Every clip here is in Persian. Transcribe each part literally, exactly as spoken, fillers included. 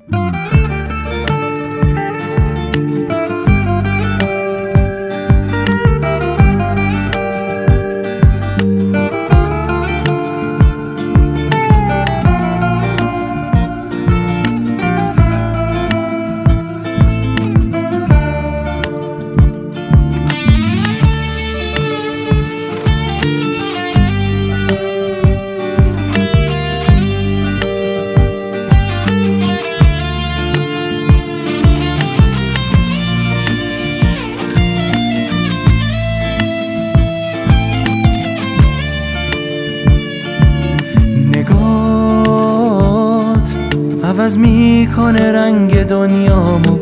عوض میکنه رنگ دنیامو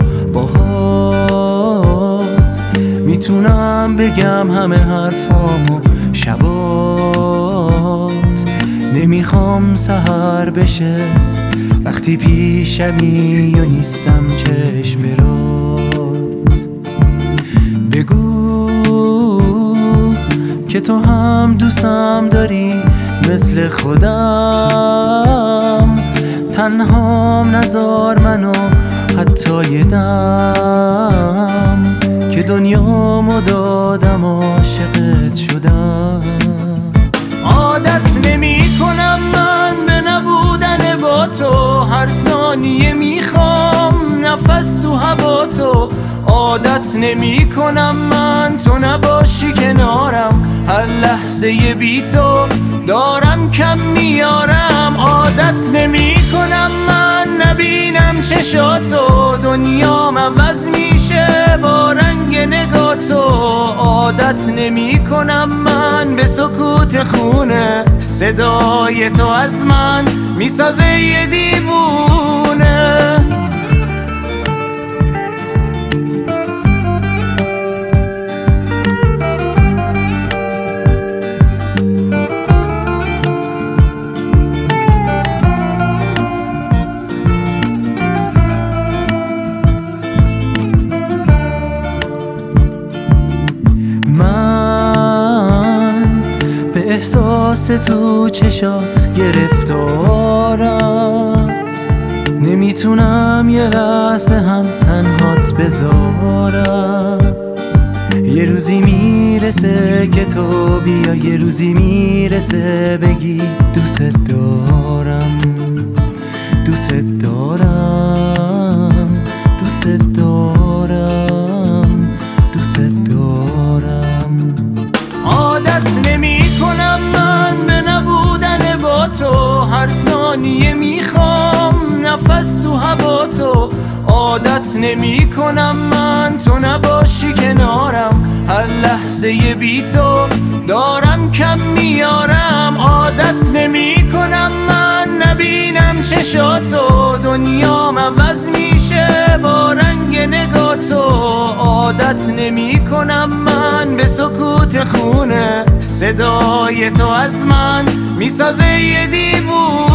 باهات، میتونم بگم همه حرفامو شبات. نمیخوام سحر بشه وقتی پیشمی و نیستم چشم برات. بگو که تو هم دوستم داری مثل خودم، تنهام نذار منو حتی یه دم، که دنیامو دادم عاشقت شدم. عادت نمی کنم من به نبودن با تو، هر ثانیه میخوام نفس تو هوا تو. عادت نمی کنم من تو نباشی کنارم، هر لحظه بی تو دارم کم میارم. عادت نمی کنم من نبینم چشاتو، دنیام عوض میشه با رنگ نگاه تو. عادت نمی کنم من به سکوت خونه، صدای تو از من میسازه یه دیوونه. احساس تو چشات گرفتارم، نمیتونم یه لحظه هم تنهات بذارم. یه روزی میرسه که تو بیا، یه روزی میرسه بگی دوست دارم، دوست دارم، دوست دارم، دوست دارم. عادت نمی کنم من به نبودن با تو، هر ثانیه میخوام نفس تو هوا تو. عادت نمی کنم من تو نباشی کنارم، هر لحظه بی تو دارم کم میارم. عادت نمی کنم من نبینم چشاتو، دنیام عوض میشه با رنگ نگاه تو. عادت نمی کنم من به سکوت خونه، صدای تو از من میسازه یه دیوونه.